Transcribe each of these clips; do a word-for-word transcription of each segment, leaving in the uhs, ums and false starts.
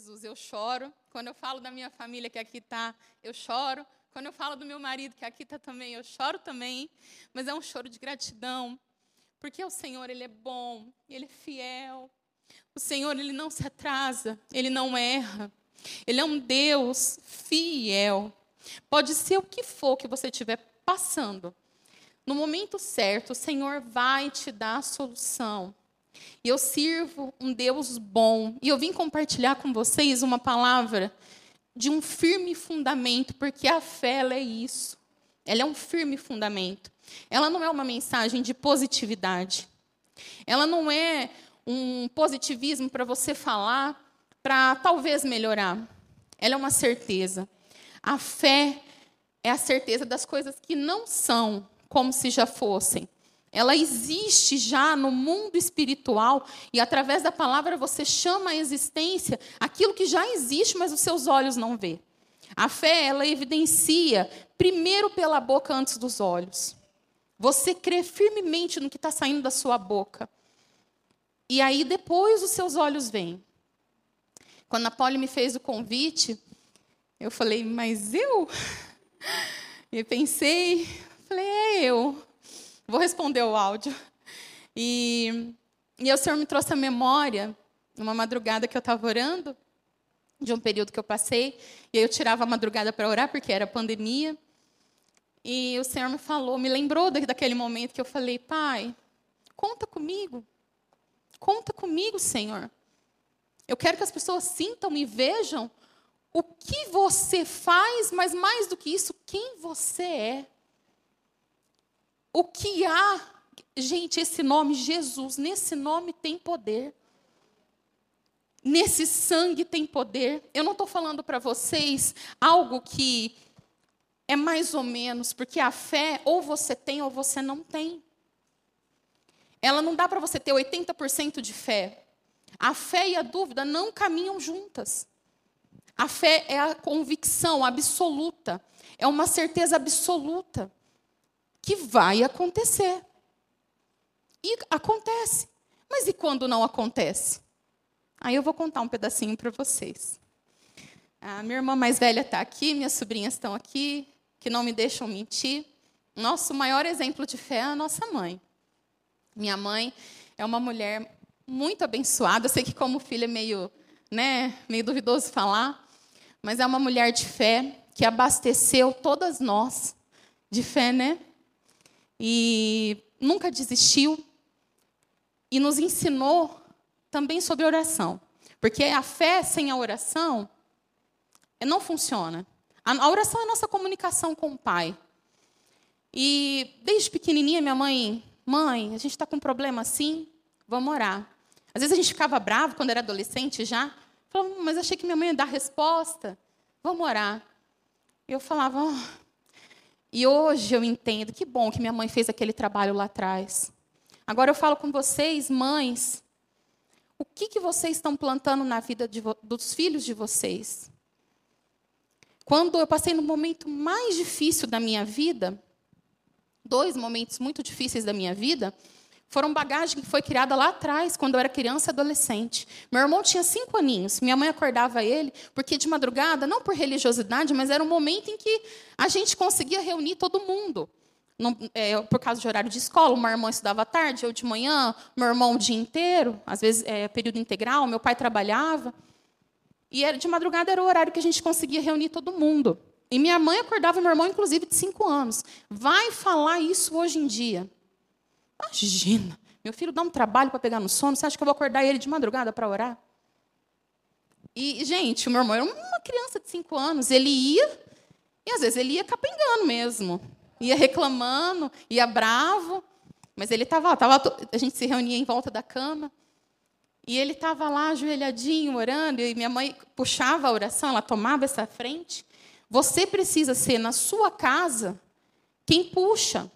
Jesus, eu choro. Quando eu falo da minha família que aqui está, eu choro. Quando eu falo do meu marido que aqui está também, eu choro também. Mas é um choro de gratidão, porque o Senhor, Ele é bom, Ele é fiel. O Senhor, Ele não se atrasa, Ele não erra. Ele é um Deus fiel. Pode ser o que for que você estiver passando. No momento certo, o Senhor vai te dar a solução. E eu sirvo um Deus bom. E eu vim compartilhar com vocês uma palavra de um firme fundamento, porque a fé, ela é isso. Ela é um firme fundamento. Ela não é uma mensagem de positividade. Ela não é um positivismo para você falar, para talvez melhorar. Ela é uma certeza. A fé é a certeza das coisas que não são como se já fossem. Ela existe já no mundo espiritual e, através da palavra, você chama à existência aquilo que já existe, mas os seus olhos não vê. A fé, ela evidencia primeiro pela boca antes dos olhos. Você crê firmemente no que está saindo da sua boca. E aí, depois, os seus olhos veem. Quando a Polly me fez o convite, eu falei, mas eu? E pensei, falei, é eu. Vou responder o áudio. E, e o Senhor me trouxe a memória, numa madrugada que eu estava orando, de um período que eu passei, e aí eu tirava a madrugada para orar, porque era pandemia. E o Senhor me falou, me lembrou daquele momento que eu falei, Pai, conta comigo. Conta comigo, Senhor. Eu quero que as pessoas sintam e vejam o que você faz, mas mais do que isso, quem você é. O que há, gente, esse nome, Jesus, nesse nome tem poder. Nesse sangue tem poder. Eu não estou falando para vocês algo que é mais ou menos, porque a fé, ou você tem ou você não tem. Ela não dá para você ter oitenta por cento de fé. A fé e a dúvida não caminham juntas. A fé é a convicção absoluta, é uma certeza absoluta que vai acontecer. E acontece. Mas e quando não acontece? Aí eu vou contar um pedacinho para vocês. A minha irmã mais velha está aqui, minhas sobrinhas estão aqui, que não me deixam mentir. Nosso maior exemplo de fé é a nossa mãe. Minha mãe é uma mulher muito abençoada. Eu sei que como filha é meio, né, meio duvidoso falar, mas é uma mulher de fé que abasteceu todas nós de fé, né? E nunca desistiu e nos ensinou também sobre oração. Porque a fé sem a oração não funciona. A oração é a nossa comunicação com o Pai. E desde pequenininha, minha mãe, mãe, a gente está com um problema assim, vamos orar. Às vezes a gente ficava bravo quando era adolescente já. Falava, mas achei que minha mãe ia dar resposta. Vamos orar. E eu falava, oh. E hoje eu entendo, que bom que minha mãe fez aquele trabalho lá atrás. Agora eu falo com vocês, mães, o que, que vocês estão plantando na vida de dos filhos de vocês? Quando eu passei no momento mais difícil da minha vida, dois momentos muito difíceis da minha vida, foram bagagem que foi criada lá atrás, quando eu era criança e adolescente. Meu irmão tinha cinco aninhos. Minha mãe acordava ele, porque de madrugada, não por religiosidade, mas era um momento em que a gente conseguia reunir todo mundo. Não, é, por causa de horário de escola, uma irmã estudava à tarde, eu de manhã, meu irmão o dia inteiro, às vezes é, período integral, meu pai trabalhava. E era, de madrugada era o horário que a gente conseguia reunir todo mundo. E minha mãe acordava meu irmão, inclusive, de cinco anos. Vai falar isso hoje em dia. Imagina, meu filho dá um trabalho para pegar no sono, você acha que eu vou acordar ele de madrugada para orar? E, gente, o meu irmão era uma criança de cinco anos, ele ia, e às vezes ele ia capengando mesmo, ia reclamando, ia bravo, mas ele estava lá, tava, a gente se reunia em volta da cama, e ele estava lá ajoelhadinho, orando, e minha mãe puxava a oração, ela tomava essa frente. Você precisa ser, na sua casa, quem puxa.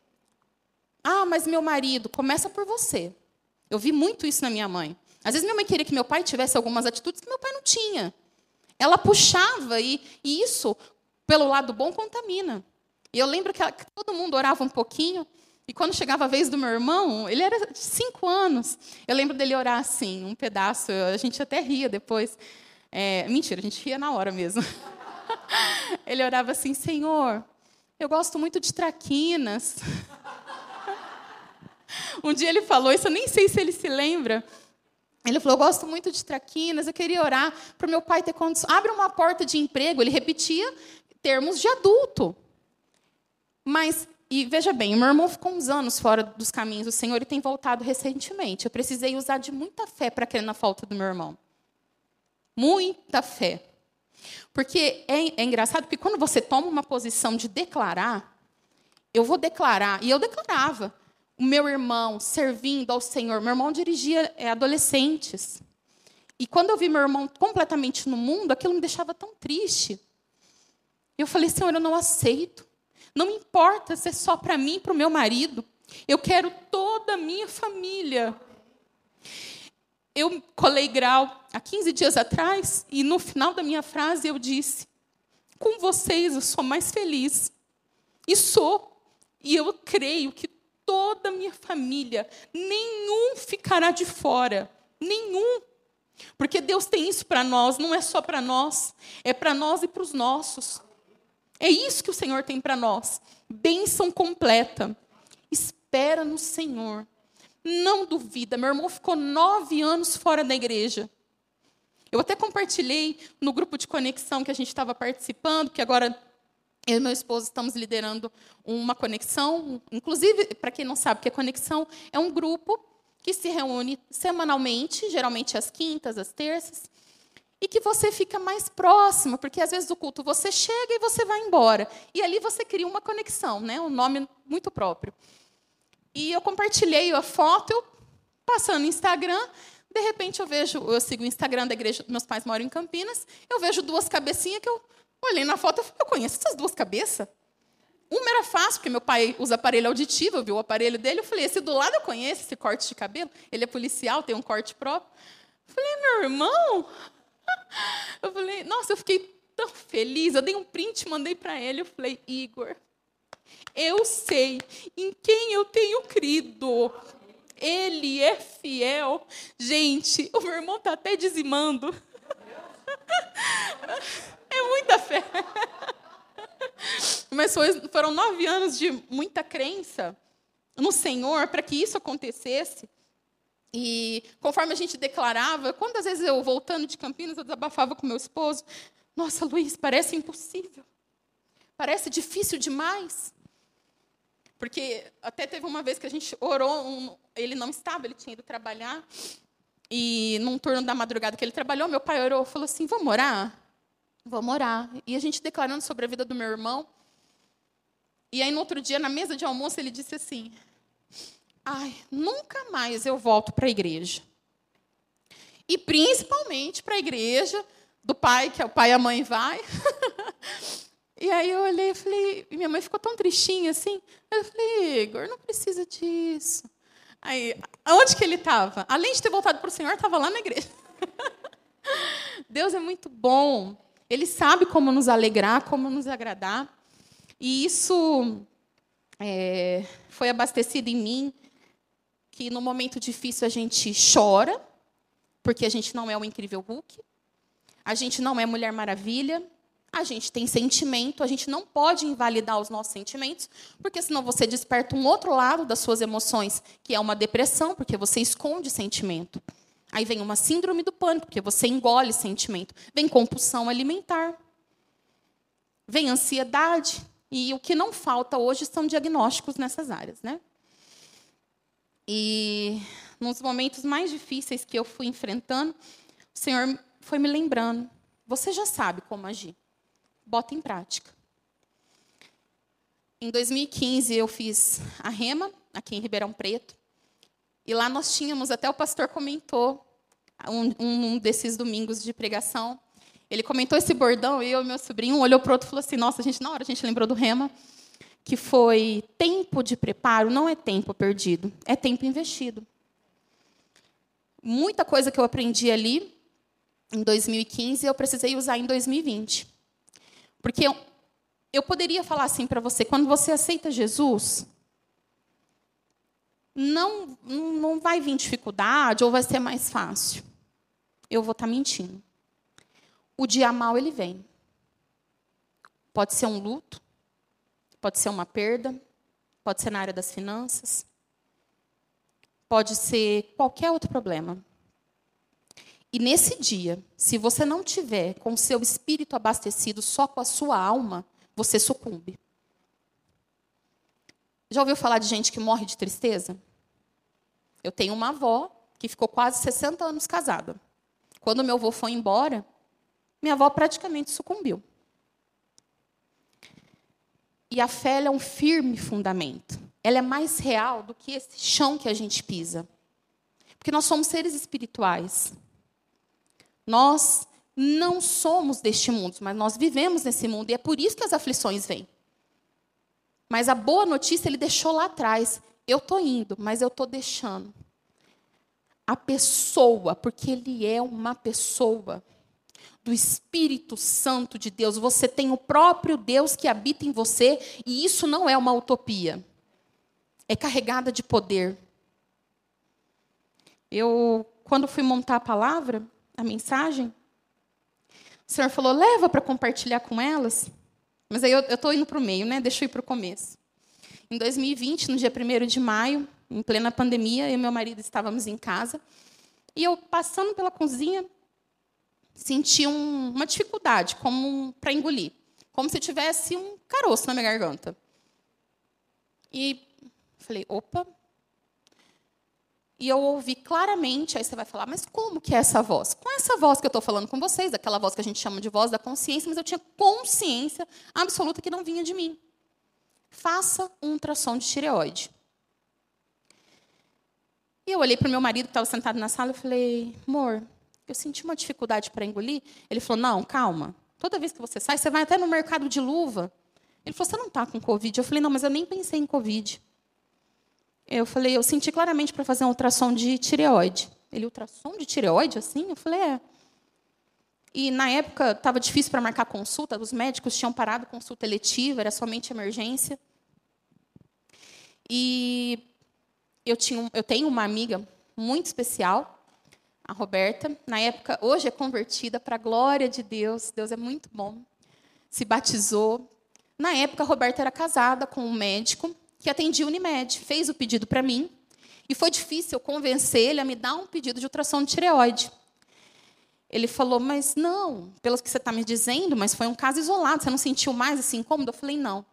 Ah, mas meu marido, começa por você. Eu vi muito isso na minha mãe. Às vezes minha mãe queria que meu pai tivesse algumas atitudes que meu pai não tinha. Ela puxava, e, e isso, pelo lado bom, contamina. E eu lembro que, ela, que todo mundo orava um pouquinho, e quando chegava a vez do meu irmão, ele era de cinco anos, eu lembro dele orar assim, um pedaço, a gente até ria depois. É, mentira, a gente ria na hora mesmo. Ele orava assim, Senhor, eu gosto muito de traquinas. Um dia ele falou isso, eu nem sei se ele se lembra. Ele falou, eu gosto muito de traquinas, eu queria orar para o meu pai ter condições. Abre uma porta de emprego. Ele repetia termos de adulto. Mas, e veja bem, o meu irmão ficou uns anos fora dos caminhos do Senhor e tem voltado recentemente. Eu precisei usar de muita fé para crer na falta do meu irmão. Muita fé. Porque é, é engraçado, porque quando você toma uma posição de declarar, eu vou declarar, e eu declarava, o meu irmão servindo ao Senhor. Meu irmão dirigia é, adolescentes. E quando eu vi meu irmão completamente no mundo, aquilo me deixava tão triste. Eu falei, Senhor, eu não aceito. Não me importa se é só para mim e para o meu marido. Eu quero toda a minha família. Eu colei grau há quinze dias atrás, e no final da minha frase eu disse, com vocês eu sou mais feliz. E sou. E eu creio que toda a minha família, nenhum ficará de fora. Nenhum. Porque Deus tem isso para nós, não é só para nós, é para nós e para os nossos. É isso que o Senhor tem para nós. Bênção completa. Espera no Senhor. Não duvida. Meu irmão ficou nove anos fora da igreja. Eu até compartilhei no grupo de conexão que a gente estava participando, que agora eu e meu esposo estamos liderando uma conexão. Inclusive, para quem não sabe o que é conexão, é um grupo que se reúne semanalmente, geralmente às quintas, às terças, e que você fica mais próximo, porque às vezes o culto você chega e você vai embora. E ali você cria uma conexão, né? Um nome muito próprio. E eu compartilhei a foto, eu passando no Instagram, de repente eu vejo, eu sigo o Instagram da igreja, meus pais moram em Campinas, eu vejo duas cabecinhas que eu olhei na foto e falei, eu conheço essas duas cabeças? Uma era fácil, porque meu pai usa aparelho auditivo, eu vi o aparelho dele, eu falei, esse do lado eu conheço, esse corte de cabelo, ele é policial, tem um corte próprio. Eu falei, meu irmão? Eu falei, nossa, eu fiquei tão feliz, eu dei um print, mandei para ele, eu falei, Igor, eu sei em quem eu tenho crido. Ele é fiel. Gente, o meu irmão está até dizimando. É muita fé. Mas foi, foram nove anos de muita crença no Senhor para que isso acontecesse. E conforme a gente declarava, quantas vezes eu, voltando de Campinas, eu desabafava com meu esposo. Nossa, Luiz, parece impossível. Parece difícil demais. Porque até teve uma vez que a gente orou, um, ele não estava, ele tinha ido trabalhar. E num turno da madrugada que ele trabalhou, meu pai orou, falou assim, vamos orar? Vamos orar. E a gente declarando sobre a vida do meu irmão. E aí, no outro dia, na mesa de almoço, ele disse assim, ai, nunca mais eu volto para a igreja. E principalmente para a igreja do pai, que é o pai e a mãe vai. E aí eu olhei e falei, e minha mãe ficou tão tristinha assim. Eu falei, Igor, não precisa disso. Aí, onde que ele estava? Além de ter voltado para o Senhor, estava lá na igreja. Deus é muito bom. Ele sabe como nos alegrar, como nos agradar. E isso é, foi abastecido em mim, que no momento difícil a gente chora, porque a gente não é o incrível Hulk, a gente não é Mulher Maravilha, a gente tem sentimento, a gente não pode invalidar os nossos sentimentos, porque senão você desperta um outro lado das suas emoções, que é uma depressão, porque você esconde sentimento. Aí vem uma síndrome do pânico, porque você engole sentimento. Vem compulsão alimentar. Vem ansiedade. E o que não falta hoje são diagnósticos nessas áreas, né? E nos momentos mais difíceis que eu fui enfrentando, o Senhor foi me lembrando. Você já sabe como agir. Bota em prática. Em dois mil e quinze, eu fiz a Rema, aqui em Ribeirão Preto. E lá nós tínhamos, até o pastor comentou, um, um desses domingos de pregação, ele comentou esse bordão, e eu e meu sobrinho, um olhou para o outro e falou assim, nossa, a gente, na hora a gente lembrou do Rema, que foi tempo de preparo, não é tempo perdido, é tempo investido. Muita coisa que eu aprendi ali, em dois mil e quinze, eu precisei usar em dois mil e vinte. Porque eu, eu poderia falar assim para você, quando você aceita Jesus, não, não vai vir dificuldade ou vai ser mais fácil. Eu vou estar mentindo. o dia mau ele vem. Pode ser um luto, pode ser uma perda, pode ser na área das finanças, pode ser qualquer outro problema. E nesse dia, se você não tiver com o seu espírito abastecido só com a sua alma, você sucumbe. Já ouviu falar de gente que morre de tristeza? Eu tenho uma avó que ficou quase sessenta anos casada. Quando meu avô foi embora, minha avó praticamente sucumbiu. E a fé ela é um firme fundamento. Ela é mais real do que esse chão que a gente pisa. Porque nós somos seres espirituais. Nós não somos deste mundo, mas nós vivemos nesse mundo. E é por isso que as aflições vêm. Mas a boa notícia ele deixou lá atrás. Eu estou indo, mas eu estou deixando. A pessoa, porque ele é uma pessoa do Espírito Santo de Deus. Você tem o próprio Deus que habita em você, e isso não é uma utopia. É carregada de poder. Eu, quando fui montar a palavra, a mensagem, o Senhor falou, leva para compartilhar com elas. Mas aí eu estou indo para o meio, né? Deixa eu ir para o começo. Em dois mil e vinte, no dia primeiro de maio, em plena pandemia, eu e meu marido estávamos em casa, e eu, passando pela cozinha, senti um, uma dificuldade como um, para engolir. Como se tivesse um caroço na minha garganta. E falei, opa. E eu ouvi claramente, aí você vai falar, mas como que é essa voz? Com essa voz que eu estou falando com vocês, aquela voz que a gente chama de voz da consciência, mas eu tinha consciência absoluta que não vinha de mim. Faça um ultrassom de tireoide. E eu olhei para o meu marido, que estava sentado na sala, e falei, amor, eu senti uma dificuldade para engolir. Ele falou, não, calma. Toda vez que você sai, você vai até no mercado de luva. Ele falou, você não está com Covid? Eu falei, não, mas eu nem pensei em Covid. Eu falei, eu senti claramente para fazer um ultrassom de tireoide. Ele, ultrassom de tireoide, assim? Eu falei, é. E, na época, estava difícil para marcar consulta. Os médicos tinham parado consulta eletiva, era somente emergência. E eu, tinha, eu tenho uma amiga muito especial, a Roberta. Na época, hoje é convertida para a glória de Deus. Deus é muito bom. Se batizou. Na época, a Roberta era casada com um médico que atendia a Unimed, fez o pedido para mim, e foi difícil eu convencer ele a me dar um pedido de ultrassom de tireoide. Ele falou, mas não, pelo que você está me dizendo, mas foi um caso isolado, você não sentiu mais esse incômodo? Eu falei, não.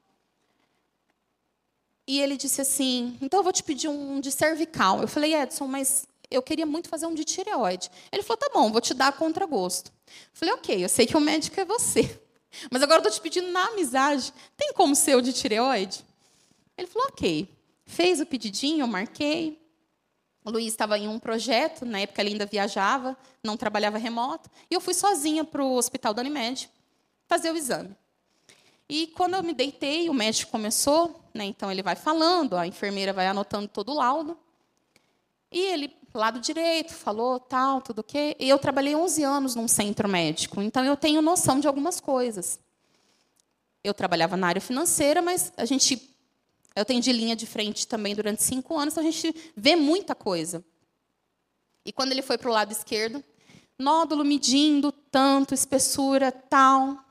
E ele disse assim, então eu vou te pedir um de cervical. Eu falei, Edson, mas eu queria muito fazer um de tireoide. Ele falou, tá bom, vou te dar a contragosto. Eu falei, ok, eu sei que o médico é você, mas agora eu estou te pedindo na amizade, tem como ser o de tireoide? Ele falou, ok. Fez o pedidinho, eu marquei. O Luiz estava em um projeto, na época ele ainda viajava, não trabalhava remoto, e eu fui sozinha para o hospital da Unimed fazer o exame. E quando eu me deitei, o médico começou, né, então ele vai falando, a enfermeira vai anotando todo o laudo, e ele, lado direito, falou, tal, tudo o quê. E eu trabalhei onze anos num centro médico, então eu tenho noção de algumas coisas. Eu trabalhava na área financeira, mas a gente... Eu atendi linha de frente também durante cinco anos, então a gente vê muita coisa. E quando ele foi para o lado esquerdo, nódulo medindo tanto, espessura, tal.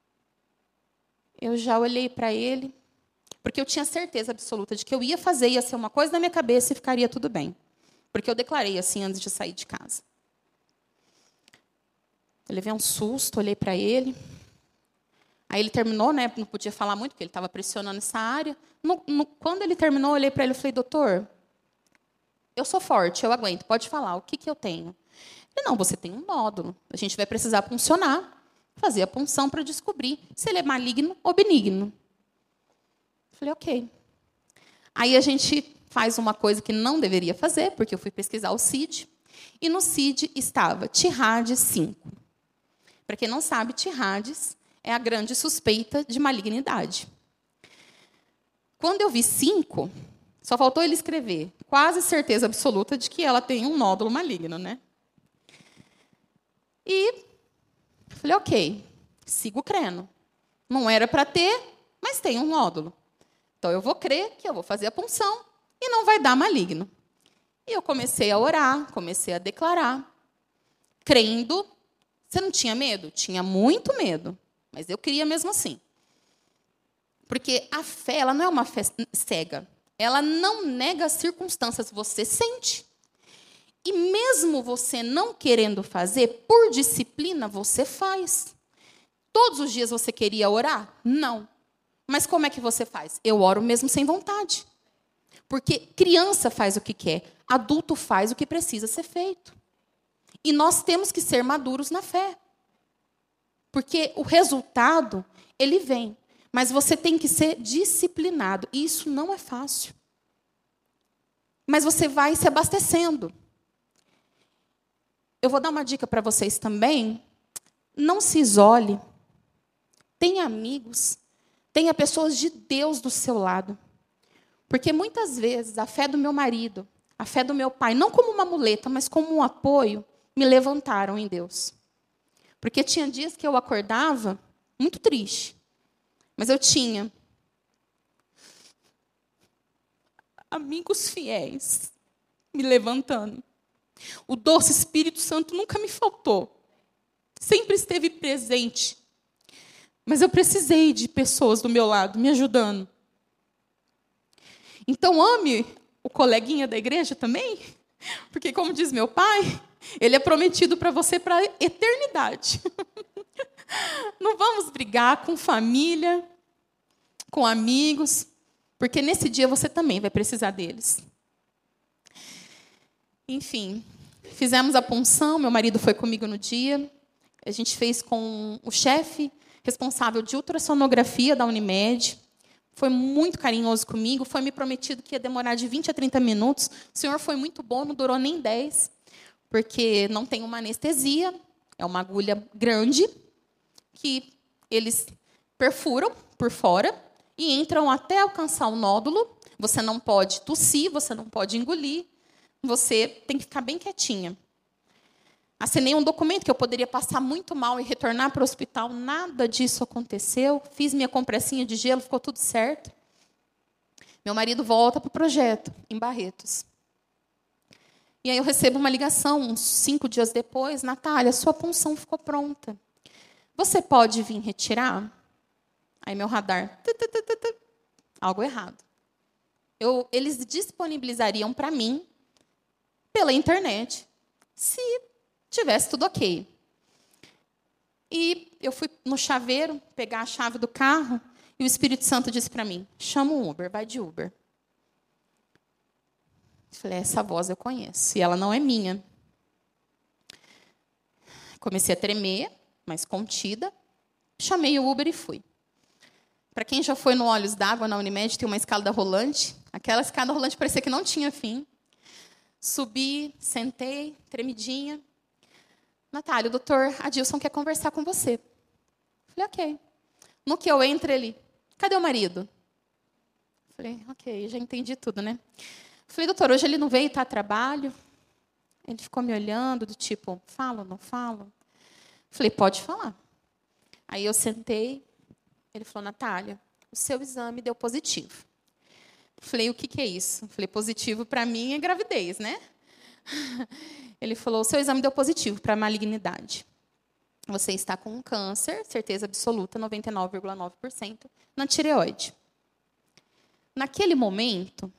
Eu já olhei para ele, porque eu tinha certeza absoluta de que eu ia fazer, ia ser uma coisa na minha cabeça e ficaria tudo bem. Porque eu declarei assim antes de sair de casa. Eu levei um susto, olhei para ele. Aí ele terminou, né? Não podia falar muito, porque ele estava pressionando essa área. No, no, quando ele terminou, eu olhei para ele e falei, doutor, eu sou forte, eu aguento, pode falar, o que, que eu tenho? Ele, não, você tem um nódulo. A gente vai precisar puncionar, fazer a punção para descobrir se ele é maligno ou benigno. Eu falei, ok. Aí a gente faz uma coisa que não deveria fazer, porque eu fui pesquisar o C I D, e no C I D estava Tirades cinco. Para quem não sabe, Tirades é a grande suspeita de malignidade. Quando eu vi cinco, só faltou ele escrever, quase certeza absoluta de que ela tem um nódulo maligno, né? E falei, ok, sigo crendo. Não era para ter, mas tem um nódulo. Então, eu vou crer que eu vou fazer a punção e não vai dar maligno. E eu comecei a orar, comecei a declarar, crendo Você não tinha medo? Tinha muito medo, mas eu queria mesmo assim. Porque a fé, ela não é uma fé cega. Ela não nega as circunstâncias, você sente. E mesmo você não querendo fazer, por disciplina, você faz. Todos os dias você queria orar? Não. Mas como é que você faz? Eu oro mesmo sem vontade. Porque criança faz o que quer, adulto faz o que precisa ser feito. E nós temos que ser maduros na fé. Porque o resultado, ele vem. Mas você tem que ser disciplinado. E isso não é fácil. Mas você vai se abastecendo. Eu vou dar uma dica para vocês também. Não se isole. Tenha amigos. Tenha pessoas de Deus do seu lado. Porque muitas vezes a fé do meu marido, a fé do meu pai, não como uma muleta, mas como um apoio, me levantaram em Deus. Porque tinha dias que eu acordava muito triste. Mas eu tinha amigos fiéis me levantando. O doce Espírito Santo nunca me faltou. Sempre esteve presente. Mas eu precisei de pessoas do meu lado me ajudando. Então ame o coleguinha da igreja também. Porque, como diz meu pai, ele é prometido para você para a eternidade. Não vamos brigar com família, com amigos, porque nesse dia você também vai precisar deles. Enfim, fizemos a punção, meu marido foi comigo no dia. A gente fez com o chefe responsável de ultrassonografia da Unimed. Foi muito carinhoso comigo, foi me prometido que ia demorar de vinte a trinta minutos. O senhor foi muito bom, não durou nem dez, porque não tem uma anestesia, é uma agulha grande, que eles perfuram por fora e entram até alcançar o nódulo. Você não pode tossir, você não pode engolir, você tem que ficar bem quietinha. Assinei um documento que eu poderia passar muito mal e retornar para o hospital. Nada disso aconteceu. Fiz minha compressinha de gelo, ficou tudo certo. Meu marido volta para o projeto, em Barretos. E aí eu recebo uma ligação, uns cinco dias depois. Natália, sua punção ficou pronta. Você pode vir retirar? Aí meu radar, tu, tu, tu, tu, tu, algo errado. Eu, eles disponibilizariam para mim, pela internet, se tivesse tudo ok. E eu fui no chaveiro, pegar a chave do carro, e o Espírito Santo disse para mim, chama um Uber, vai de Uber. Eu falei, essa voz eu conheço, e ela não é minha. Comecei a tremer, mas contida, chamei o Uber e fui. Para quem já foi no Olhos d'Água, na Unimed, tem uma escada rolante. Aquela escada rolante parecia que não tinha fim. Subi, sentei, tremidinha. Natália, o doutor Adilson quer conversar com você. Falei, ok. No que eu entro, ele, cadê o marido? Falei, ok, já entendi tudo, né? Falei, doutor, hoje ele não veio, está a trabalho? Ele ficou me olhando, do tipo, falo, não falo? Falei, pode falar. Aí eu sentei, ele falou, Natália, o seu exame deu positivo. Falei, o que, que é isso? Falei, positivo para mim é gravidez, né? Ele falou, o seu exame deu positivo para malignidade. Você está com um câncer, certeza absoluta, noventa e nove vírgula nove por cento, na tireoide. Naquele momento,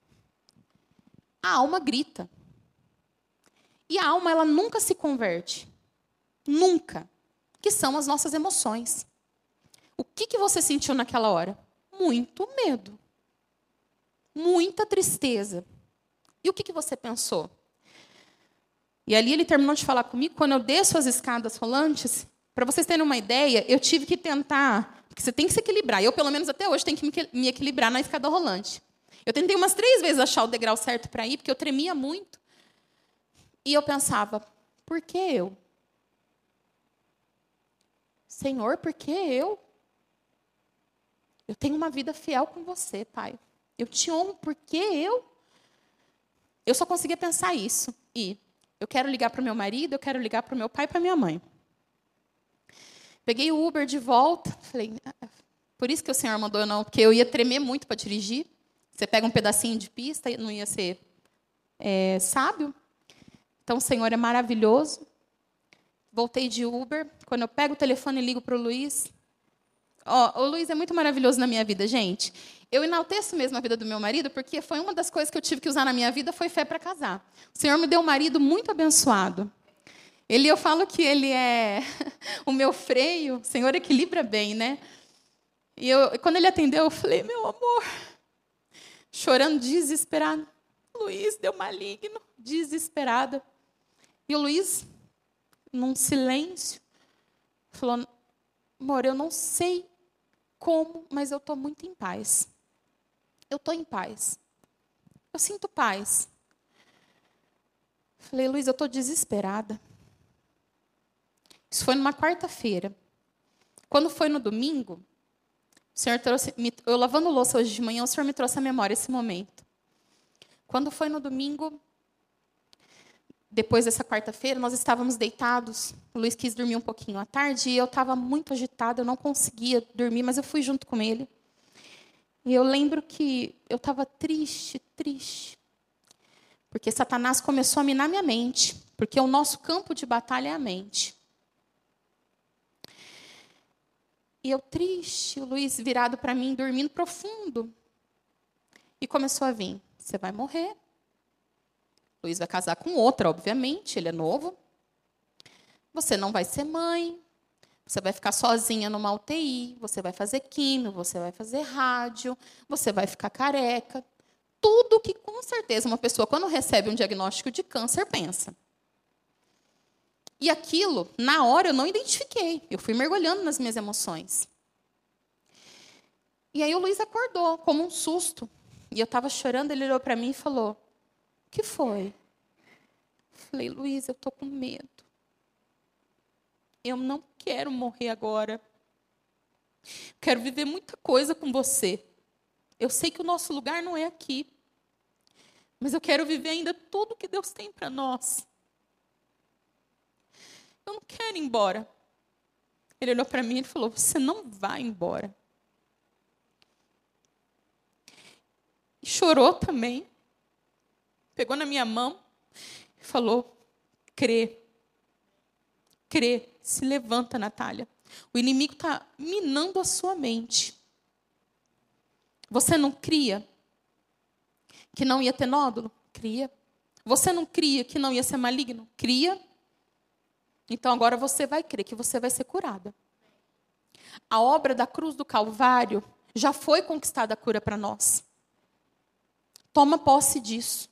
a alma grita. E a alma, ela nunca se converte. Nunca. Que são as nossas emoções. O que, que você sentiu naquela hora? Muito medo. Muita tristeza. E o que, que você pensou? E ali ele terminou de falar comigo, quando eu desço as escadas rolantes, para vocês terem uma ideia, eu tive que tentar, porque você tem que se equilibrar. Eu, pelo menos até hoje, tenho que me equilibrar na escada rolante. Eu tentei umas três vezes achar o degrau certo para ir, porque eu tremia muito. E eu pensava, por que eu? Senhor, por que eu? Eu tenho uma vida fiel com você, Pai. Eu te honro, por que eu? Eu só conseguia pensar isso. E eu quero ligar para o meu marido, eu quero ligar para o meu pai e para a minha mãe. Peguei o Uber de volta. Falei, por isso que o Senhor mandou eu não, porque eu ia tremer muito para dirigir. Você pega um pedacinho de pista, não ia ser é, sábio. Então, o Senhor é maravilhoso. voltei de Uber. Quando eu pego o telefone e ligo para o Luiz... Ó, o Luiz é muito maravilhoso na minha vida, gente. Eu enalteço mesmo a vida do meu marido, porque foi uma das coisas que eu tive que usar na minha vida, foi fé para casar. O Senhor me deu um marido muito abençoado. Ele, eu falo que ele é o meu freio, o Senhor equilibra bem, né? E eu, quando ele atendeu, eu falei, meu amor, chorando, desesperada. Luiz, deu maligno, desesperada. E o Luiz, num silêncio, falou, amor, eu não sei como, mas eu estou muito em paz. Eu estou em paz. Eu sinto paz. Falei, Luiz, eu estou desesperada. Isso foi numa quarta-feira. Quando foi no domingo, o Senhor trouxe, eu lavando louça hoje de manhã, o Senhor me trouxe à memória esse momento. Quando foi no domingo, depois dessa quarta-feira, nós estávamos deitados. O Luiz quis dormir um pouquinho à tarde e eu estava muito agitada, eu não conseguia dormir, mas eu fui junto com ele. E eu lembro que eu estava triste, triste. Porque Satanás começou a minar minha mente. Porque o nosso campo de batalha é a mente. E eu triste, o Luiz virado para mim, dormindo profundo. E começou a vir, você vai morrer. O Luiz vai casar com outra, obviamente, ele é novo. Você não vai ser mãe. Você vai ficar sozinha numa U T I. Você vai fazer químio, você vai fazer rádio. Você vai ficar careca. Tudo que, com certeza, uma pessoa, quando recebe um diagnóstico de câncer, pensa. E aquilo, na hora, eu não identifiquei. Eu fui mergulhando nas minhas emoções. E aí o Luiz acordou, como um susto. E eu estava chorando, ele olhou para mim e falou, o que foi? Falei, Luiz, eu estou com medo. Eu não quero morrer agora. Quero viver muita coisa com você. Eu sei que o nosso lugar não é aqui. Mas eu quero viver ainda tudo que Deus tem para nós. Eu não quero ir embora. Ele olhou para mim e falou, você não vai embora. E chorou também. Pegou na minha mão e falou, crê. Crê. Se levanta, Natália. O inimigo está minando a sua mente. Você não cria que não ia ter nódulo? Cria. Você não cria que não ia ser maligno? Cria. Então agora você vai crer que você vai ser curada. A obra da cruz do Calvário já foi conquistada a cura para nós. Toma posse disso.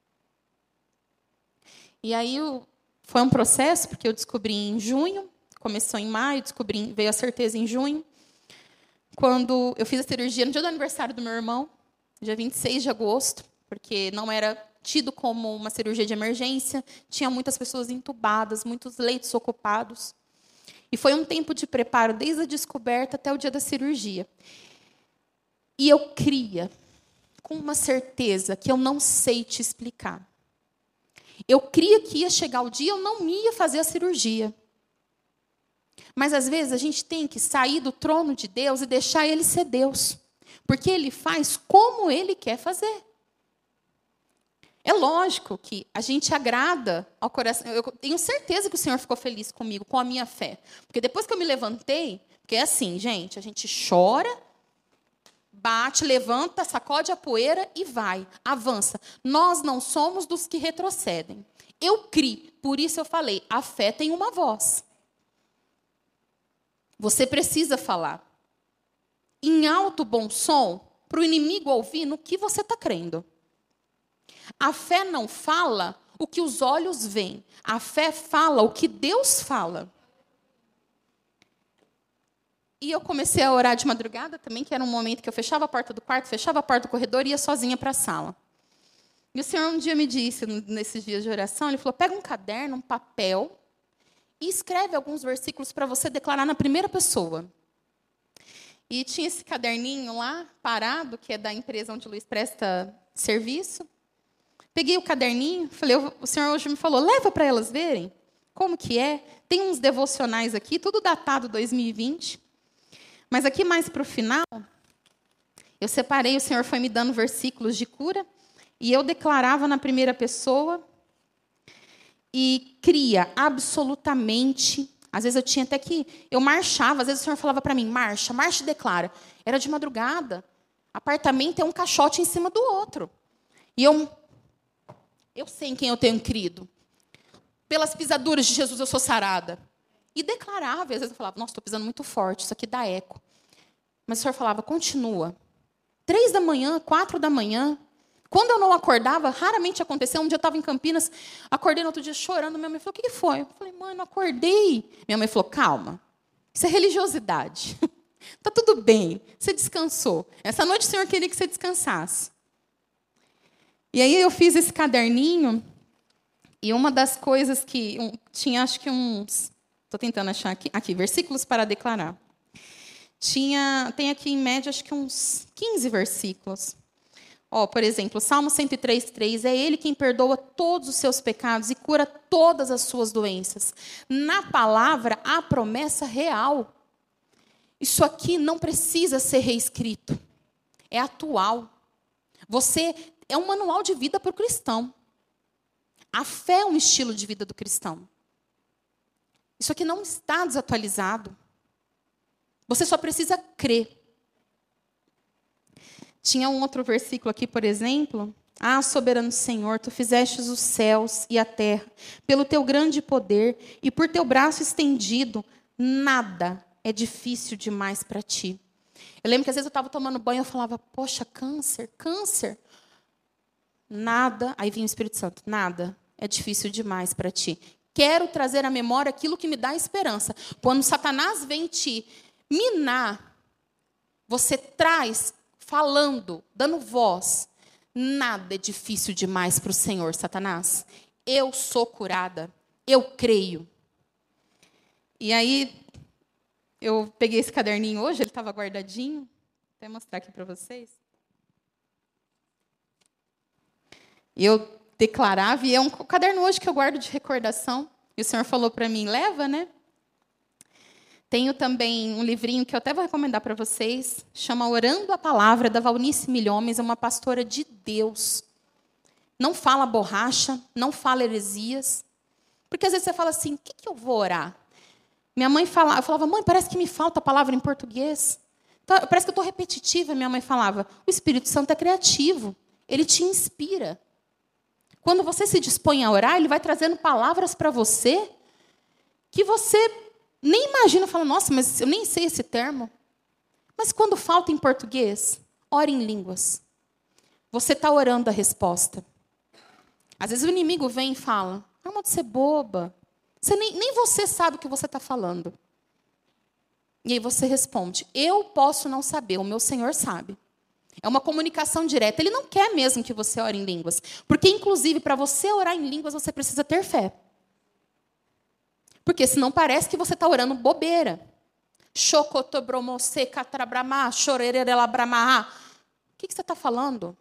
E aí foi um processo, porque eu descobri em junho, começou em maio, descobri, veio a certeza em junho. Quando eu fiz a cirurgia no dia do aniversário do meu irmão, dia vinte e seis de agosto, porque não era tido como uma cirurgia de emergência, tinha muitas pessoas entubadas, muitos leitos ocupados. E foi um tempo de preparo, desde a descoberta até o dia da cirurgia. E eu cria, com uma certeza que eu não sei te explicar. Eu cria que ia chegar o dia, eu não ia fazer a cirurgia. Mas, às vezes, a gente tem que sair do trono de Deus e deixar Ele ser Deus. Porque Ele faz como Ele quer fazer. É lógico que a gente agrada ao coração. Eu tenho certeza que o Senhor ficou feliz comigo, com a minha fé. Porque depois que eu me levantei, porque é assim, gente, a gente chora, bate, levanta, sacode a poeira e vai, avança. Nós não somos dos que retrocedem. Eu criei, por isso eu falei, a fé tem uma voz. Você precisa falar. Em alto bom som, para o inimigo ouvir no que você está crendo. A fé não fala o que os olhos veem. A fé fala o que Deus fala. E eu comecei a orar de madrugada também, que era um momento que eu fechava a porta do quarto, fechava a porta do corredor e ia sozinha para a sala. E o Senhor um dia me disse, nesses dias de oração, Ele falou, pega um caderno, um papel, e escreve alguns versículos para você declarar na primeira pessoa. E tinha esse caderninho lá, parado, que é da empresa onde o Luiz presta serviço. Peguei o caderninho, falei, o Senhor hoje me falou, leva para elas verem como que é. Tem uns devocionais aqui, tudo datado dois mil e vinte. Mas aqui mais para o final, eu separei, o Senhor foi me dando versículos de cura, e eu declarava na primeira pessoa. e cria absolutamente. Às vezes eu tinha até que... Eu marchava, às vezes o Senhor falava para mim, marcha, marcha e declara. Era de madrugada. Apartamento é um caixote em cima do outro. E eu... Eu sei em quem eu tenho crido. Pelas pisaduras de Jesus eu sou sarada. E declarava, às vezes eu falava, nossa, estou pisando muito forte, isso aqui dá eco. Mas o Senhor falava, continua. Três da manhã, quatro da manhã. Quando eu não acordava, raramente aconteceu. Um dia eu estava em Campinas, acordei no outro dia chorando. Minha mãe falou, o que foi? Eu falei, mãe, não acordei. Minha mãe falou, calma, isso é religiosidade. Está tudo bem, você descansou. Essa noite o Senhor queria que você descansasse. E aí eu fiz esse caderninho, e uma das coisas que... Um, tinha, acho que uns... Estou tentando achar aqui, aqui, versículos para declarar. Tinha, tem aqui, em média, acho que uns quinze versículos. Ó, por exemplo, Salmo cento e três, três, é Ele quem perdoa todos os seus pecados e cura todas as suas doenças. Na palavra, há promessa real. Isso aqui não precisa ser reescrito. É atual. Você é um manual de vida para o cristão. A fé é um estilo de vida do cristão. Isso aqui não está desatualizado. Você só precisa crer. Tinha um outro versículo aqui, por exemplo. Ah, soberano Senhor, tu fizestes os céus e a terra, pelo teu grande poder e por teu braço estendido, nada é difícil demais para ti. Eu lembro que às vezes eu estava tomando banho e eu falava, poxa, câncer, câncer. Nada, aí vinha o Espírito Santo, nada é difícil demais para ti. Quero trazer à memória aquilo que me dá esperança. Quando Satanás vem te minar, você traz... falando, dando voz, nada é difícil demais para o Senhor, Satanás. Eu sou curada, eu creio. E aí, eu peguei esse caderninho hoje, ele estava guardadinho. Vou até mostrar aqui para vocês. Eu declarava, e é um caderno hoje que eu guardo de recordação. E o Senhor falou para mim, leva, né? Tenho também um livrinho que eu até vou recomendar para vocês, chama Orando a Palavra, da Valnice Milhomes, é uma pastora de Deus. Não fala borracha, não fala heresias. Porque às vezes você fala assim, o que, que eu vou orar? Minha mãe falava, eu falava, mãe, parece que me falta a palavra em português. Então, parece que eu estou repetitiva. Minha mãe falava, o Espírito Santo é criativo, ele te inspira. Quando você se dispõe a orar, ele vai trazendo palavras para você que você... nem imagina, fala, nossa, mas eu nem sei esse termo. Mas quando falta em português, ore em línguas. Você está orando a resposta. Às vezes o inimigo vem e fala, ah, mas você é boba. Você nem, nem você sabe o que você está falando. E aí você responde, eu posso não saber, o meu Senhor sabe. É uma comunicação direta. Ele não quer mesmo que você ore em línguas. Porque, inclusive, para você orar em línguas, você precisa ter fé. Porque senão parece que você está orando bobeira. O que, que você está falando?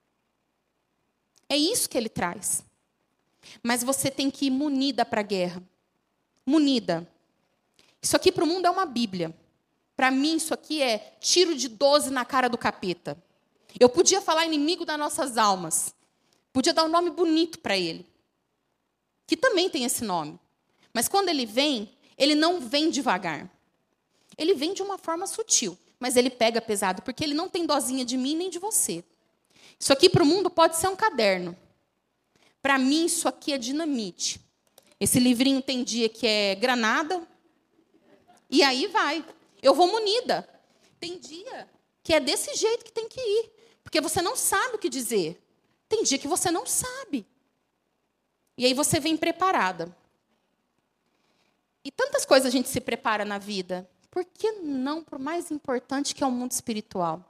É isso que ele traz. Mas você tem que ir munida para a guerra. Munida. Isso aqui para o mundo é uma Bíblia. Para mim, isso aqui é tiro de doze na cara do capeta. Eu podia falar inimigo das nossas almas. Podia dar um nome bonito para ele. Que também tem esse nome. Mas quando ele vem, ele não vem devagar. Ele vem de uma forma sutil, mas ele pega pesado, porque ele não tem dosinha de mim nem de você. Isso aqui para o mundo pode ser um caderno. Para mim, isso aqui é dinamite. Esse livrinho tem dia que é granada, e aí vai. Eu vou munida. Tem dia que é desse jeito que tem que ir, porque você não sabe o que dizer. Tem dia que você não sabe. E aí você vem preparada. E tantas coisas a gente se prepara na vida. Por que não para o mais importante, que é o mundo espiritual?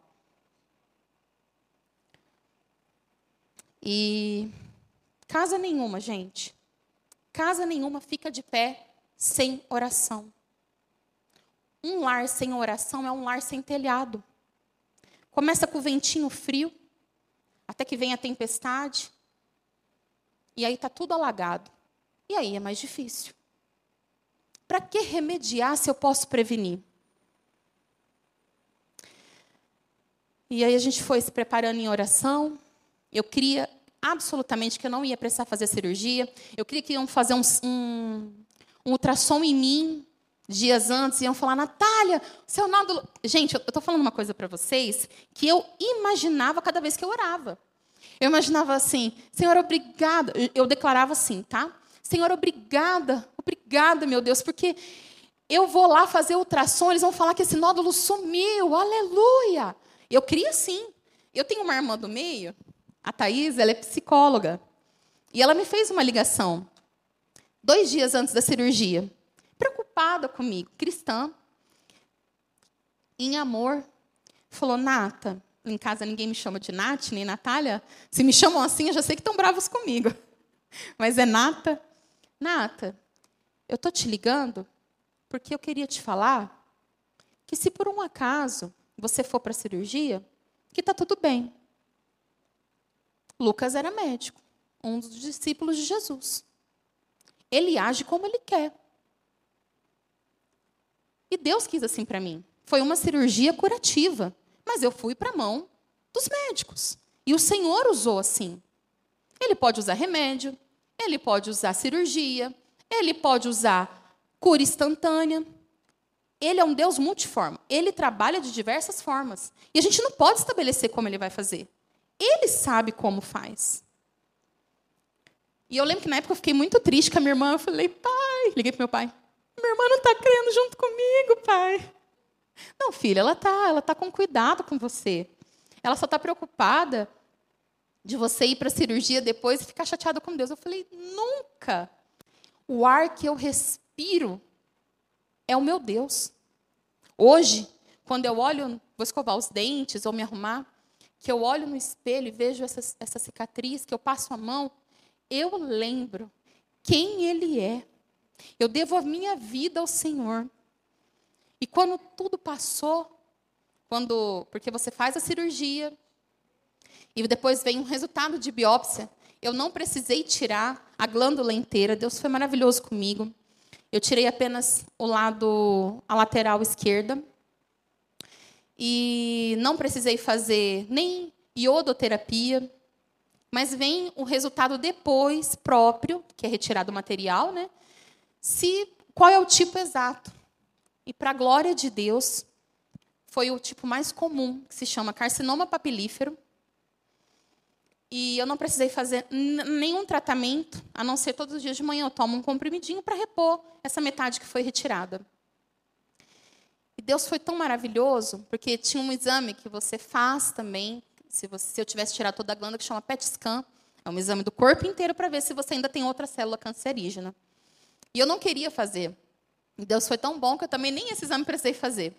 E casa nenhuma, gente. Casa nenhuma fica de pé sem oração. Um lar sem oração é um lar sem telhado. Começa com o ventinho frio, até que vem a tempestade. E aí está tudo alagado. E aí é mais difícil. Para que remediar se eu posso prevenir? E aí a gente foi se preparando em oração. Eu queria, absolutamente que eu não ia precisar fazer cirurgia. Eu queria que iam fazer um, um, um ultrassom em mim dias antes. Iam falar, Natália, seu nódulo... Gente, eu estou falando uma coisa para vocês que eu imaginava cada vez que eu orava. Eu imaginava assim, Senhor, obrigada. Eu declarava assim, tá? Senhor, obrigada, obrigada, meu Deus, porque eu vou lá fazer o ultrassom, eles vão falar que esse nódulo sumiu, aleluia. Eu queria sim. Eu tenho uma irmã do meio, a Thaís, ela é psicóloga. E ela me fez uma ligação, dois dias antes da cirurgia, preocupada comigo, cristã, em amor. Falou, Nata, em casa ninguém me chama de Nath, nem Natália. Se me chamam assim, eu já sei que estão bravos comigo. Mas é Nata. Nata, eu estou te ligando porque eu queria te falar que se por um acaso você for para a cirurgia, que está tudo bem. Lucas era médico, um dos discípulos de Jesus. Ele age como ele quer. E Deus quis assim para mim. Foi uma cirurgia curativa, mas eu fui para a mão dos médicos. E o Senhor usou assim. Ele pode usar remédio, ele pode usar cirurgia, ele pode usar cura instantânea. Ele é um Deus multiforme. Ele trabalha de diversas formas. E a gente não pode estabelecer como ele vai fazer. Ele sabe como faz. E eu lembro que na época eu fiquei muito triste com a minha irmã. Eu falei, pai, liguei para meu pai. Minha irmã não está crendo junto comigo, pai. Não, filha, ela está ela tá com cuidado com você. Ela só está preocupada de você ir para a cirurgia depois e ficar chateada com Deus. Eu falei, nunca. O ar que eu respiro é o meu Deus. Hoje, quando eu olho, vou escovar os dentes ou me arrumar, que eu olho no espelho e vejo essa, essa cicatriz, que eu passo a mão, eu lembro quem Ele é. Eu devo a minha vida ao Senhor. E quando tudo passou, quando, porque você faz a cirurgia, e depois vem um resultado de biópsia, eu não precisei tirar a glândula inteira. Deus foi maravilhoso comigo. Eu tirei apenas o lado, a lateral esquerda. E não precisei fazer nem iodoterapia. Mas vem o resultado depois próprio, que é retirado o material, né? Se, qual é o tipo exato? E, para a glória de Deus, foi o tipo mais comum, que se chama carcinoma papilífero. E eu não precisei fazer nenhum tratamento, a não ser todos os dias de manhã eu tomo um comprimidinho para repor essa metade que foi retirada. E Deus foi tão maravilhoso, porque tinha um exame que você faz também, se, você, se eu tivesse tirado toda a glândula, que chama P E T scan. É um exame do corpo inteiro para ver se você ainda tem outra célula cancerígena. E eu não queria fazer. E Deus foi tão bom que eu também nem esse exame precisei fazer.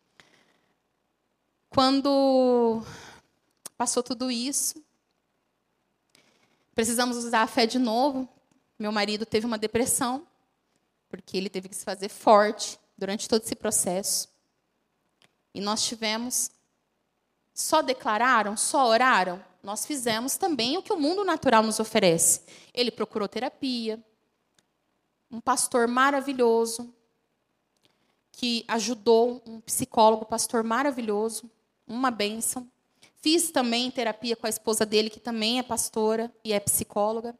Quando passou tudo isso, precisamos usar a fé de novo. Meu marido teve uma depressão, porque ele teve que se fazer forte durante todo esse processo. E nós tivemos, só declararam, só oraram, nós fizemos também o que o mundo natural nos oferece. Ele procurou terapia, um pastor maravilhoso, que ajudou, um psicólogo, pastor maravilhoso, uma bênção. Fiz também terapia com a esposa dele, que também é pastora e é psicóloga.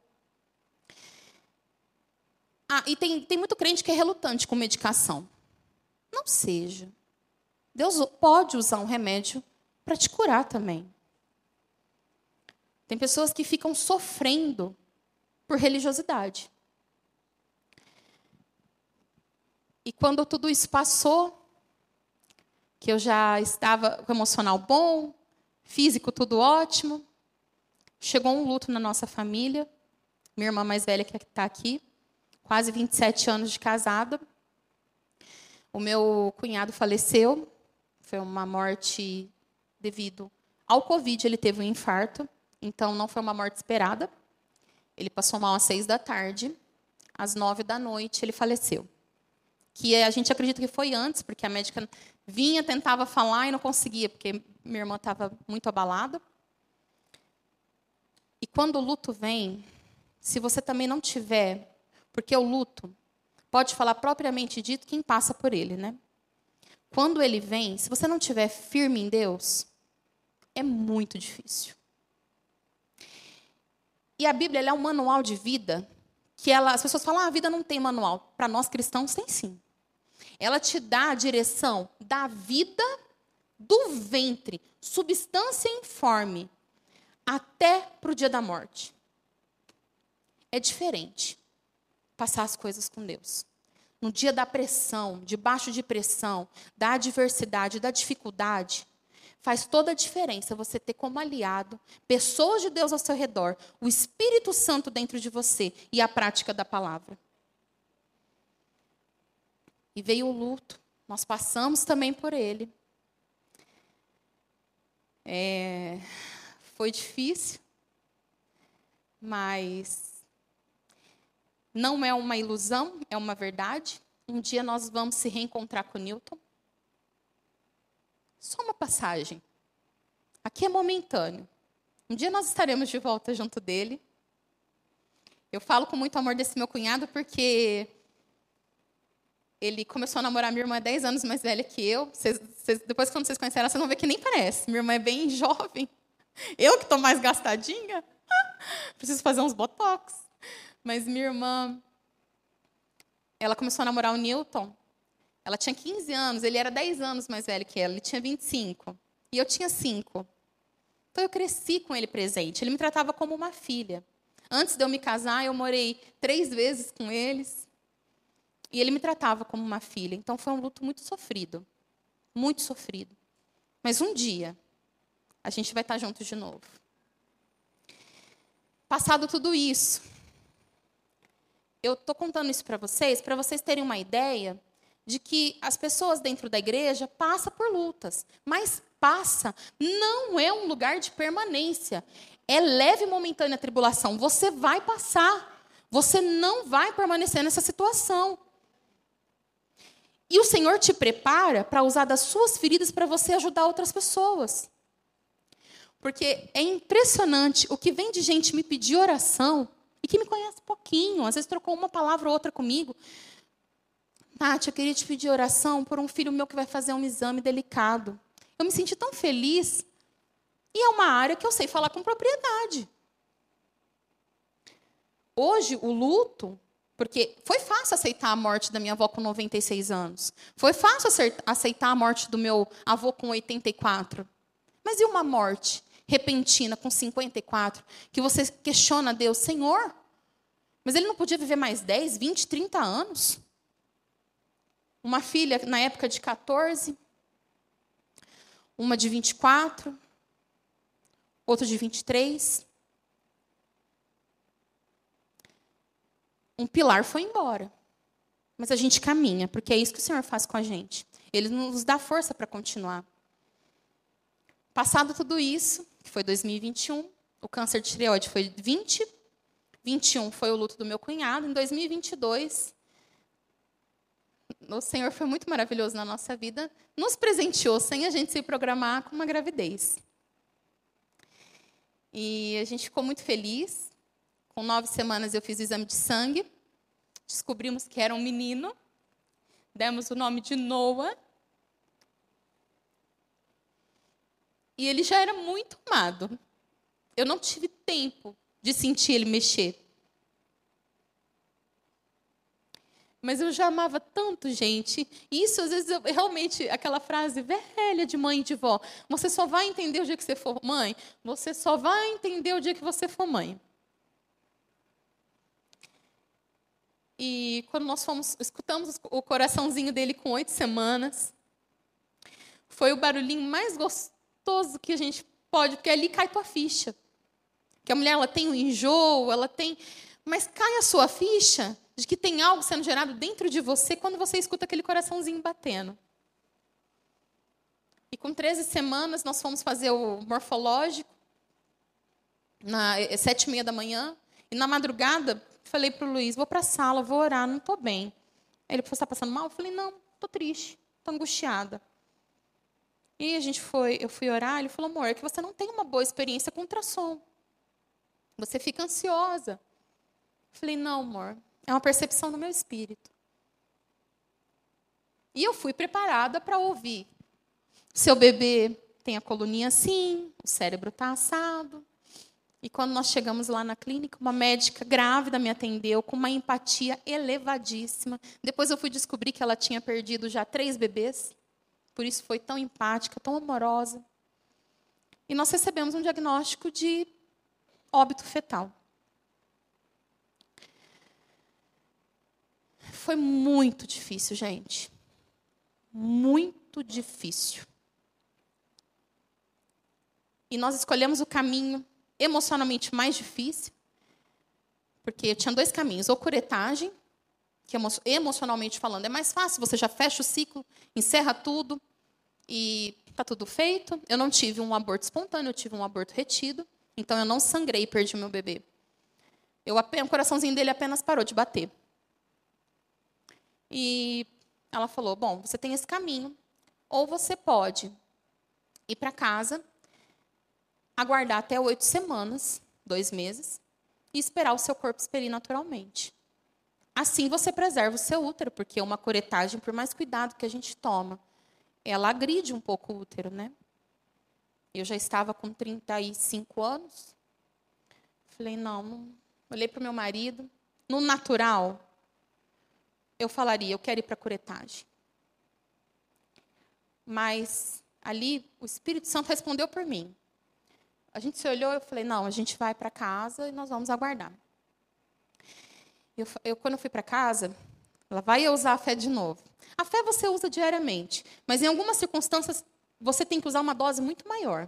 Ah, e tem, tem muito crente que é relutante com medicação. Não seja. Deus pode usar um remédio para te curar também. Tem pessoas que ficam sofrendo por religiosidade. E quando tudo isso passou, que eu já estava com o emocional bom, físico tudo ótimo, chegou um luto na nossa família. Minha irmã mais velha que está aqui, quase vinte e sete anos de casada. O meu cunhado faleceu, foi uma morte devido ao Covid, ele teve um infarto, então não foi uma morte esperada. Ele passou mal às seis da tarde, às nove da noite ele faleceu. Que a gente acredita que foi antes, porque a médica vinha, tentava falar e não conseguia, porque minha irmã estava muito abalada. E quando o luto vem, se você também não tiver, porque o luto pode falar propriamente dito quem passa por ele, né? Quando ele vem, se você não tiver firme em Deus, é muito difícil. E a Bíblia ela é um manual de vida que ela, as pessoas falam, ah, a vida não tem manual. Para nós cristãos, tem sim. Ela te dá a direção da vida do ventre, substância informe, até para o dia da morte. É diferente passar as coisas com Deus. No dia da pressão, debaixo de pressão, da adversidade, da dificuldade, faz toda a diferença você ter como aliado pessoas de Deus ao seu redor, o Espírito Santo dentro de você e a prática da palavra. E veio o luto, nós passamos também por ele. É, foi difícil, mas não é uma ilusão, é uma verdade. Um dia nós vamos se reencontrar com o Newton. Só uma passagem. Aqui é momentâneo. Um dia nós estaremos de volta junto dele. Eu falo com muito amor desse meu cunhado porque ele começou a namorar minha irmã dez anos mais velha que eu. Vocês, vocês, depois, quando vocês conhecerem ela, vocês vão ver que nem parece. Minha irmã é bem jovem. Eu que estou mais gastadinha. Preciso fazer uns botox. Mas minha irmã, ela começou a namorar o Newton. Ela tinha quinze anos, ele era dez anos mais velho que ela. Ele tinha vinte e cinco. E eu tinha cinco. Então, eu cresci com ele presente. Ele me tratava como uma filha. Antes de eu me casar, eu morei três vezes com eles. E ele me tratava como uma filha. Então, foi um luto muito sofrido. Muito sofrido. Mas um dia, a gente vai estar juntos de novo. Passado tudo isso, eu estou contando isso para vocês, para vocês terem uma ideia de que as pessoas dentro da igreja passam por lutas. Mas passa não é um lugar de permanência. É leve e momentânea a tribulação. Você vai passar. Você não vai permanecer nessa situação. E o Senhor te prepara para usar das suas feridas para você ajudar outras pessoas. Porque é impressionante o que vem de gente me pedir oração e que me conhece pouquinho, às vezes trocou uma palavra ou outra comigo. Nath, eu queria te pedir oração por um filho meu que vai fazer um exame delicado. Eu me senti tão feliz. E é uma área que eu sei falar com propriedade. Hoje, o luto... Porque foi fácil aceitar a morte da minha avó com noventa e seis anos. Foi fácil aceitar a morte do meu avô com oitenta e quatro. Mas e uma morte repentina com cinquenta e quatro? Que você questiona a Deus, Senhor, mas ele não podia viver mais dez, vinte, trinta anos? Uma filha na época de quatorze, uma de vinte e quatro, outra de vinte e três. Um pilar foi embora. Mas a gente caminha, porque é isso que o Senhor faz com a gente. Ele nos dá força para continuar. Passado tudo isso, que foi dois mil e vinte e um, o câncer de tireoide foi vinte, vinte e um foi o luto do meu cunhado. Em dois mil e vinte e dois, o Senhor foi muito maravilhoso na nossa vida, nos presenteou sem a gente se programar com uma gravidez. E a gente ficou muito feliz. Com nove semanas eu fiz o exame de sangue, descobrimos que era um menino, demos o nome de Noah. E ele já era muito amado. Eu não tive tempo de sentir ele mexer. Mas eu já amava tanto, gente. Isso, às vezes, eu, realmente, aquela frase velha de mãe e de vó, você só vai entender o dia que você for mãe, você só vai entender o dia que você for mãe. E quando nós fomos, escutamos o coraçãozinho dele com oito semanas, foi o barulhinho mais gostoso que a gente pode, porque ali cai tua ficha. Que a mulher ela tem um enjoo, ela tem... Mas cai a sua ficha de que tem algo sendo gerado dentro de você quando você escuta aquele coraçãozinho batendo. E com treze semanas, nós fomos fazer o morfológico, na sete e meia da manhã, e na madrugada... Falei para o Luiz, vou para a sala, vou orar, não estou bem. Ele falou, você está passando mal? Eu falei, não, estou triste, estou angustiada. E a gente foi, eu fui orar, ele falou, amor, é que você não tem uma boa experiência com ultrassom. Você fica ansiosa. Eu falei, não, amor, é uma percepção do meu espírito. E eu fui preparada para ouvir. Seu bebê tem a coluninha assim, o cérebro está assado. E quando nós chegamos lá na clínica, uma médica grávida me atendeu com uma empatia elevadíssima. Depois eu fui descobrir que ela tinha perdido já três bebês. Por isso foi tão empática, tão amorosa. E nós recebemos um diagnóstico de óbito fetal. Foi muito difícil, gente. Muito difícil. E nós escolhemos o caminho emocionalmente mais difícil, porque tinha dois caminhos. Ou curetagem, que emocionalmente falando é mais fácil, você já fecha o ciclo, encerra tudo e está tudo feito. Eu não tive um aborto espontâneo, eu tive um aborto retido, então eu não sangrei e perdi meu bebê. Eu, o coraçãozinho dele apenas parou de bater. E ela falou, bom, você tem esse caminho, ou você pode ir para casa, aguardar até oito semanas, dois meses, e esperar o seu corpo expelir naturalmente. Assim você preserva o seu útero, porque uma curetagem, por mais cuidado que a gente toma, ela agride um pouco o útero, né? Eu já estava com trinta e cinco anos. Falei, não, não. Olhei para o meu marido. No natural, eu falaria, eu quero ir para a curetagem. Mas ali, o Espírito Santo respondeu por mim. A gente se olhou, eu falei, não, a gente vai para casa e nós vamos aguardar. Eu, eu, quando eu fui para casa, ela vai usar a fé de novo. A fé você usa diariamente, mas em algumas circunstâncias você tem que usar uma dose muito maior.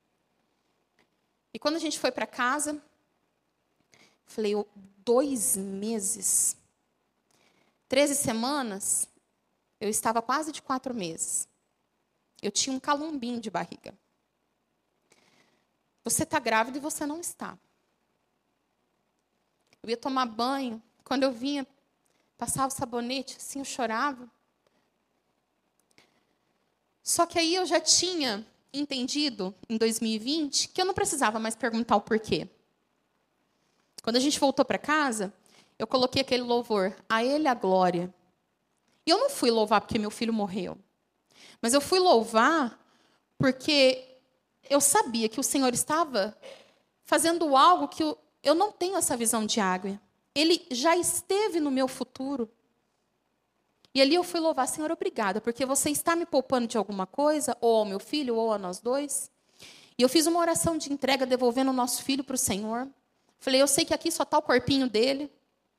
E quando a gente foi para casa, falei, eu, dois meses, treze semanas, eu estava quase de quatro meses. Eu tinha um calumbinho de barriga. Você está grávida e você não está. Eu ia tomar banho. Quando eu vinha, passava o sabonete, assim, eu chorava. Só que aí eu já tinha entendido, em dois mil e vinte, que eu não precisava mais perguntar o porquê. Quando a gente voltou para casa, eu coloquei aquele louvor, a Ele a glória. E eu não fui louvar porque meu filho morreu. Mas eu fui louvar porque eu sabia que o Senhor estava fazendo algo que eu, eu não tenho essa visão de água. Ele já esteve no meu futuro. E ali eu fui louvar, Senhor, obrigada, porque você está me poupando de alguma coisa, ou ao meu filho, ou a nós dois. E eu fiz uma oração de entrega, devolvendo o nosso filho para o Senhor. Falei, eu sei que aqui só está o corpinho dele.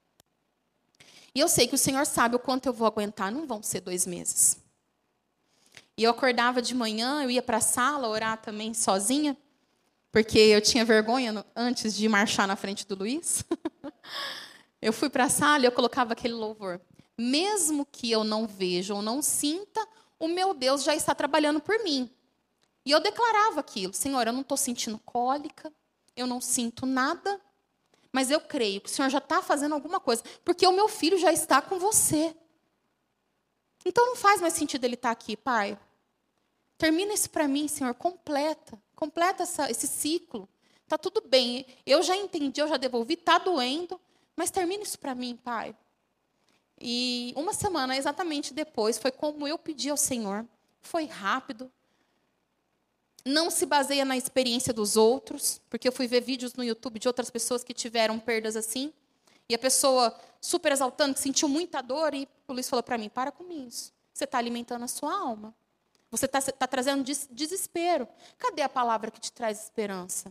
E eu sei que o Senhor sabe o quanto eu vou aguentar. Não vão ser dois meses. E eu acordava de manhã, eu ia para a sala orar também sozinha, porque eu tinha vergonha no, antes de marchar na frente do Luiz. Eu fui para a sala e eu colocava aquele louvor. Mesmo que eu não veja ou não sinta, o meu Deus já está trabalhando por mim. E eu declarava aquilo. Senhor, eu não estou sentindo cólica, eu não sinto nada, mas eu creio que o Senhor já está fazendo alguma coisa, porque o meu filho já está com você. Então não faz mais sentido ele estar aqui, Pai. Termina isso para mim, Senhor, completa. Completa essa, esse ciclo. Está tudo bem, eu já entendi, eu já devolvi, está doendo, mas termina isso para mim, Pai. E uma semana exatamente depois, foi como eu pedi ao Senhor. Foi rápido. Não se baseia na experiência dos outros, porque eu fui ver vídeos no YouTube de outras pessoas que tiveram perdas assim, e a pessoa super exaltando, que sentiu muita dor, e o Luiz falou para mim, para com isso. Você está alimentando a sua alma. Você está tá trazendo des desespero. Cadê a palavra que te traz esperança?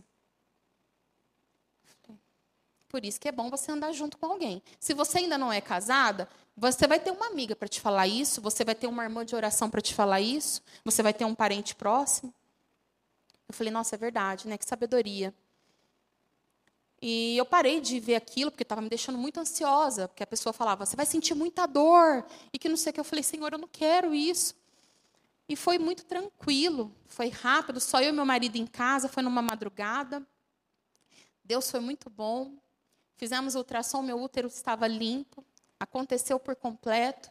Por isso que é bom você andar junto com alguém. Se você ainda não é casada, você vai ter uma amiga para te falar isso, você vai ter uma irmã de oração para te falar isso, você vai ter um parente próximo. Eu falei, nossa, é verdade, né? Que sabedoria. E eu parei de ver aquilo, porque estava me deixando muito ansiosa, porque a pessoa falava, você vai sentir muita dor, e que não sei o que. Eu falei, Senhor, eu não quero isso. E foi muito tranquilo, foi rápido, só eu e meu marido em casa, foi numa madrugada. Deus foi muito bom. Fizemos o ultrassom, meu útero estava limpo, aconteceu por completo.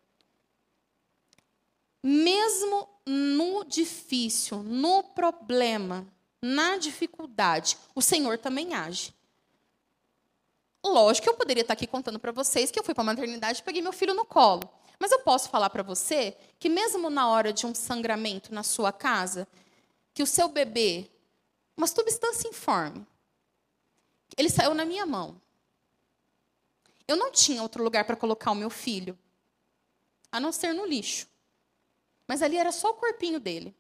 Mesmo no difícil, no problema, na dificuldade, o Senhor também age. Lógico que eu poderia estar aqui contando para vocês que eu fui para a maternidade e peguei meu filho no colo. Mas eu posso falar para você que mesmo na hora de um sangramento na sua casa, que o seu bebê, uma substância informe, Ele saiu na minha mão. Eu não tinha outro lugar para colocar o meu filho, a não ser no lixo. Mas ali era só o corpinho dele.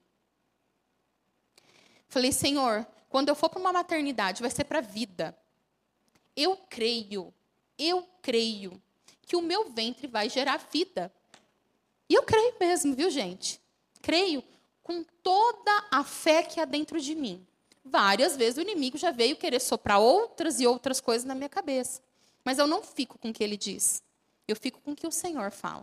Falei, Senhor, quando eu for para uma maternidade, vai ser para a vida. Eu creio, eu creio que o meu ventre vai gerar vida. E eu creio mesmo, viu, gente? Creio com toda a fé que há dentro de mim. Várias vezes o inimigo já veio querer soprar outras e outras coisas na minha cabeça. Mas eu não fico com o que ele diz. Eu fico com o que o Senhor fala.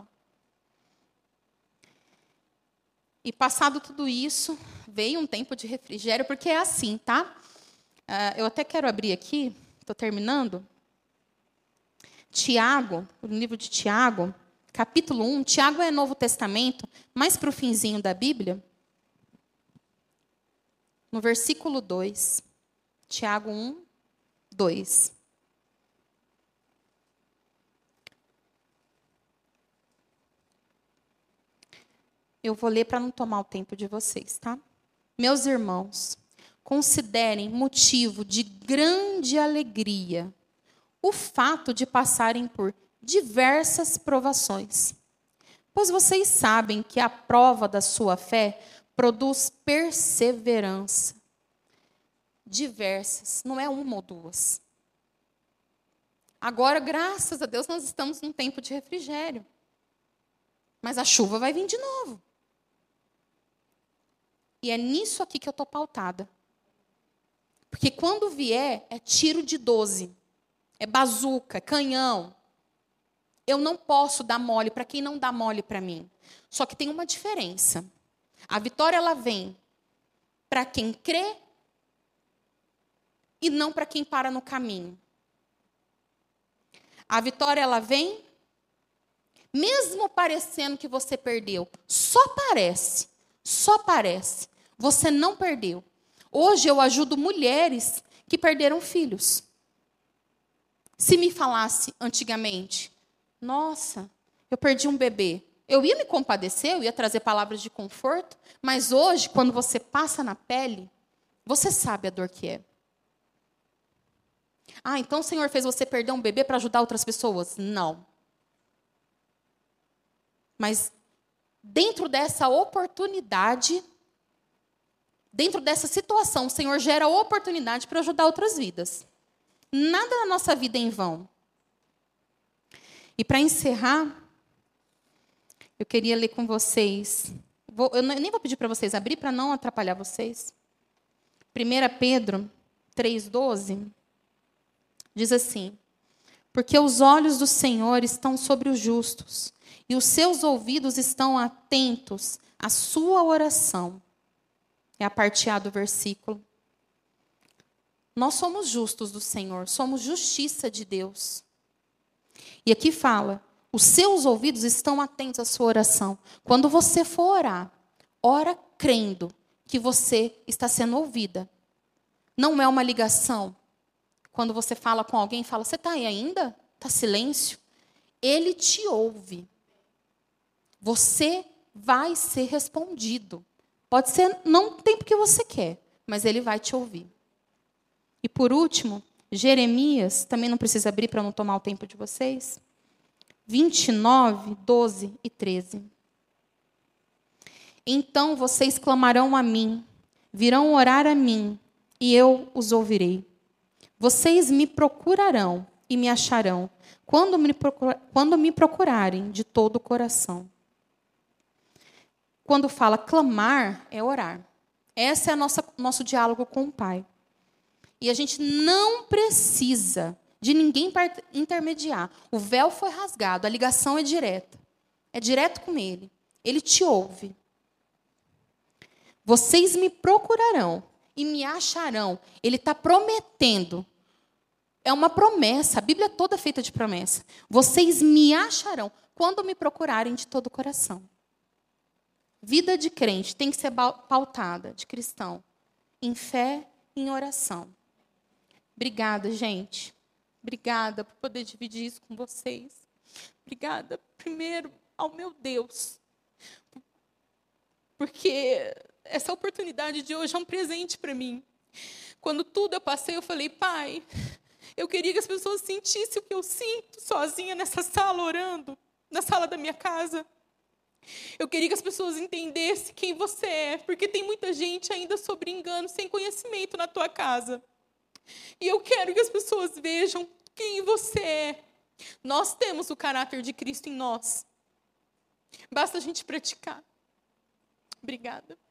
E passado tudo isso, veio um tempo de refrigério, porque é assim, tá? Uh, eu até quero abrir aqui, estou terminando. Tiago, o livro de Tiago, capítulo um. Tiago é Novo Testamento, mais para o finzinho da Bíblia. No versículo dois. Tiago um, dois. Eu vou ler para não tomar o tempo de vocês, tá? Meus irmãos, considerem motivo de grande alegria o fato de passarem por diversas provações. Pois vocês sabem que a prova da sua fé produz perseverança. Diversas, não é uma ou duas. Agora, graças a Deus, nós estamos num tempo de refrigério. Mas a chuva vai vir de novo. E é nisso aqui que eu estou pautada. Porque quando vier, é tiro de doze. É bazuca, é canhão. Eu não posso dar mole para quem não dá mole para mim. Só que tem uma diferença. A vitória, ela vem para quem crê e não para quem para no caminho. A vitória, ela vem mesmo parecendo que você perdeu. Só parece. Só parece. Você não perdeu. Hoje eu ajudo mulheres que perderam filhos. Se me falasse antigamente, nossa, eu perdi um bebê. Eu ia me compadecer, eu ia trazer palavras de conforto, mas hoje, quando você passa na pele, você sabe a dor que é. Ah, então o Senhor fez você perder um bebê para ajudar outras pessoas? Não. Mas dentro dessa oportunidade, dentro dessa situação, o Senhor gera oportunidade para ajudar outras vidas. Nada na nossa vida é em vão. E para encerrar, eu queria ler com vocês. Vou, eu nem vou pedir para vocês abrir para não atrapalhar vocês. primeira Pedro três, doze diz assim: porque os olhos do Senhor estão sobre os justos, e os seus ouvidos estão atentos à sua oração. É a parte A do versículo. Nós somos justos do Senhor, somos justiça de Deus. E aqui fala, os seus ouvidos estão atentos à sua oração. Quando você for orar, ora crendo que você está sendo ouvida. Não é uma ligação. Quando você fala com alguém, fala, você está aí ainda? Está silêncio? Ele te ouve. Você vai ser respondido. Pode ser não no tempo que você quer, mas ele vai te ouvir. E por último, Jeremias, também não precisa abrir para não tomar o tempo de vocês. vinte e nove, doze e treze. Então vocês clamarão a mim, virão orar a mim, e eu os ouvirei. Vocês me procurarão e me acharão, quando me, procura, quando me procurarem de todo o coração. Quando fala clamar, é orar. Esse é o nosso, nosso diálogo com o Pai. E a gente não precisa de ninguém para intermediar. O véu foi rasgado, a ligação é direta. É direto com Ele. Ele te ouve. Vocês me procurarão e me acharão. Ele está prometendo. É uma promessa. A Bíblia é toda feita de promessa. Vocês me acharão quando me procurarem de todo o coração. Vida de crente tem que ser pautada, de cristão, em fé e em oração. Obrigada, gente. Obrigada por poder dividir isso com vocês. Obrigada, primeiro, ao meu Deus. Porque essa oportunidade de hoje é um presente para mim. Quando tudo eu passei, eu falei, Pai, Eu queria que as pessoas sentissem o que eu sinto sozinha nessa sala orando, na sala da minha casa. Eu queria que as pessoas entendessem quem você é, porque tem muita gente ainda sobre engano, sem conhecimento na tua casa. E eu quero que as pessoas vejam quem você é. Nós temos o caráter de Cristo em nós. Basta a gente praticar. Obrigada.